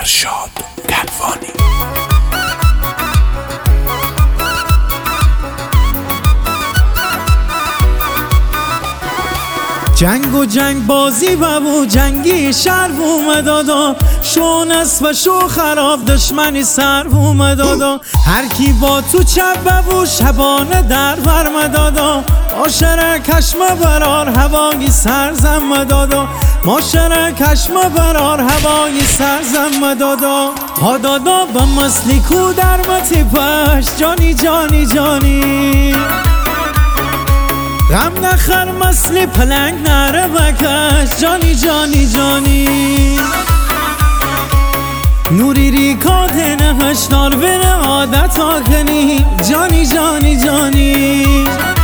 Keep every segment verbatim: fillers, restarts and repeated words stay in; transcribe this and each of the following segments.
ارشاد کنوانی. جنگ و جنگ بازی ببو جنگی شهر اومدادا، شون است و شو خراب دشمنی سر اومدادا. هر کی با تو چپ ببو شبانه در برمدادا، ماشره کشم برار هوایی سرزم مدادا، ماشره کشم برار هوایی سرزم مدادا. ها دادا با مسلی کو در متی پش جانی جانی جانی، غم نخر مسلی پلنگ نره بکش جانی جانی جانی. نوری ری کاده نهش نار بره عادت آکنی جانی جانی جانی.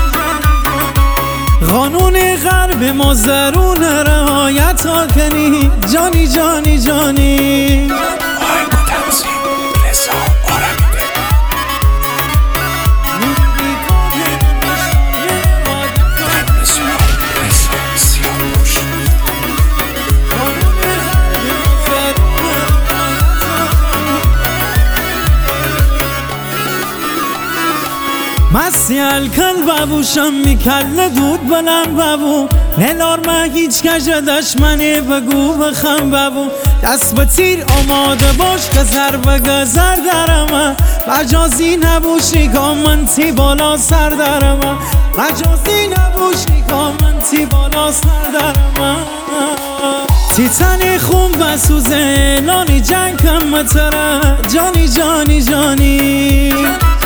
قانون غرب ما زرون رعایت آکنی جانی جانی جانی. مستی الکن ببوشم میکل دود بلند ببو، نلار من هیچ کجه دشمنی بگو بخم ببو. دست به تیر آماده باش که ضربه گذر درمه، مجازی نبوشی من تی بالا سر درمه، مجازی نبوشی من تی بالا سر درمه. تی تنی خون بسوزه نانی جنگ کم متره جانی جانی جانی.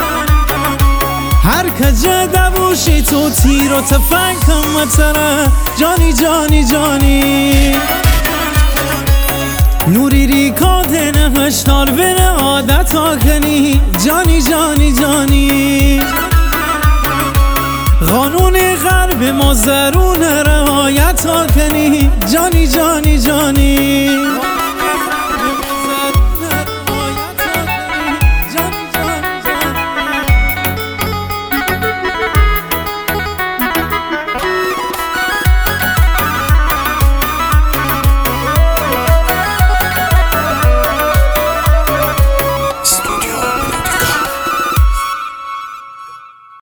هر کجه دبوشی تو تیر و تفنگ کم متره جانی جانی جانی. نوری ری کاده نهش نار بره عادت آکنی جانی جانی جانی. قانون غرب ما زرون رعایت آکنی جانی جانی جانی.